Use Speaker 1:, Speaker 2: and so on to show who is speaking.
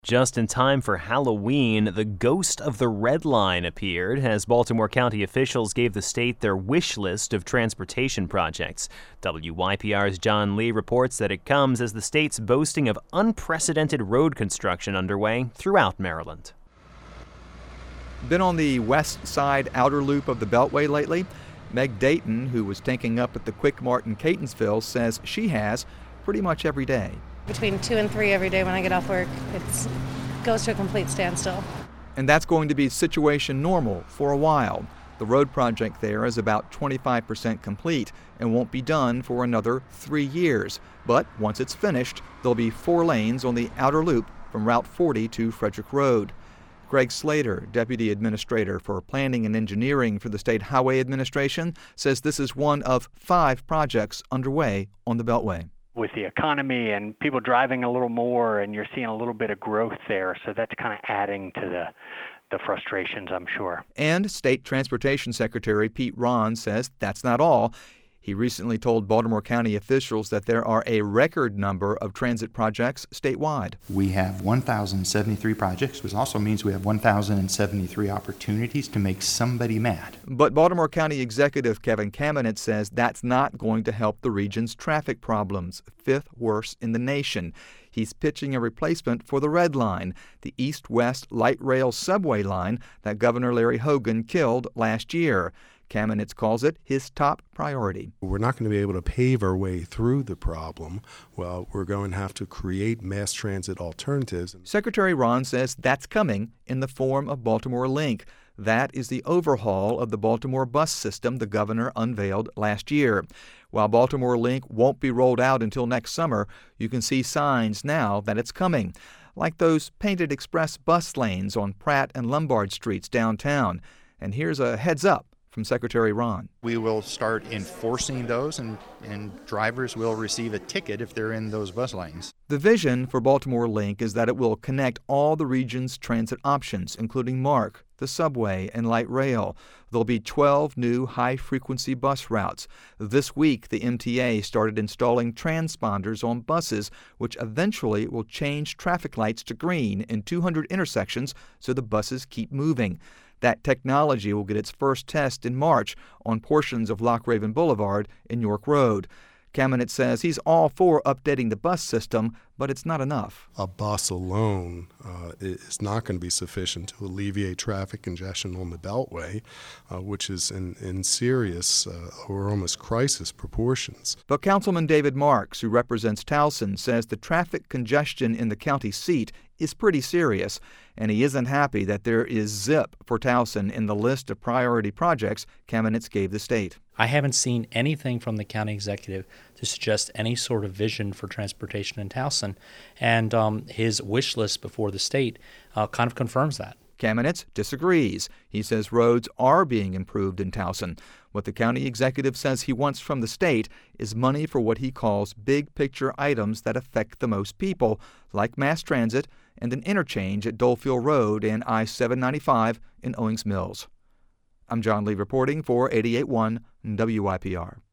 Speaker 1: Just in time for Halloween, the ghost of the Red Line appeared as Baltimore County officials gave the state their wish list of transportation projects. WYPR's John Lee reports that it comes as the state's boasting of unprecedented road construction underway throughout Maryland.
Speaker 2: Been on the west side outer loop of the Beltway lately? Meg Dayton, who was tanking up at the Quick Mart in Catonsville, says she has pretty much every day.
Speaker 3: Between 2 and 3 every day when I get off work, it goes to a complete standstill.
Speaker 2: And that's going to be situation normal for a while. The road project there is about 25% complete and won't be done for another 3 years. But once it's finished, there'll be 4 lanes on the outer loop from Route 40 to Frederick Road. Greg Slater, Deputy Administrator for Planning and Engineering for the State Highway Administration, says this is one of 5 projects underway on the Beltway.
Speaker 4: With the economy and people driving a little more, and you're seeing a little bit of growth there, so that's kind of adding to the frustrations, I'm sure.
Speaker 2: And State Transportation Secretary Pete Rahn says that's not all. He recently told Baltimore County officials that there are a record number of transit projects statewide.
Speaker 5: We have 1,073 projects, which also means we have 1,073 opportunities to make somebody mad.
Speaker 2: But Baltimore County Executive Kevin Kamenetz says that's not going to help the region's traffic problems, 5th worst in the nation. He's pitching a replacement for the Red Line, the east-west light rail subway line that Governor Larry Hogan killed last year. Kamenetz calls it his top priority.
Speaker 6: We're not going to be able to pave our way through the problem. Well, we're going to have to create mass transit alternatives.
Speaker 2: Secretary Rahn says that's coming in the form of Baltimore Link. That is the overhaul of the Baltimore bus system the governor unveiled last year. While Baltimore Link won't be rolled out until next summer, you can see signs now that it's coming, like those painted express bus lanes on Pratt and Lombard Streets downtown. And here's a heads up from Secretary Rahn.
Speaker 5: We will start enforcing those, and drivers will receive a ticket if they're in those bus lanes.
Speaker 2: The vision for Baltimore Link is that it will connect all the region's transit options, including MARC, the subway, and light rail. There'll be 12 new high-frequency bus routes. This week, the MTA started installing transponders on buses, which eventually will change traffic lights to green in 200 intersections so the buses keep moving. That technology will get its first test in March on portions of Loch Raven Boulevard and York Road. Kamenetz says he's all for updating the bus system, but it's not enough.
Speaker 6: A bus alone is not going to be sufficient to alleviate traffic congestion on the Beltway, which is in serious or almost crisis proportions.
Speaker 2: But Councilman David Marks, who represents Towson, says the traffic congestion in the county seat is pretty serious, and he isn't happy that there is zip for Towson in the list of priority projects Kamenetz gave the state.
Speaker 7: I haven't seen anything from the county executive to suggest any sort of vision for transportation in Towson, and his wish list before the state kind of confirms that.
Speaker 2: Kamenetz disagrees. He says roads are being improved in Towson. What the county executive says he wants from the state is money for what he calls big-picture items that affect the most people, like mass transit and an interchange at Dolefield Road and I-795 in Owings Mills. I'm John Lee reporting for 88.1 WYPR.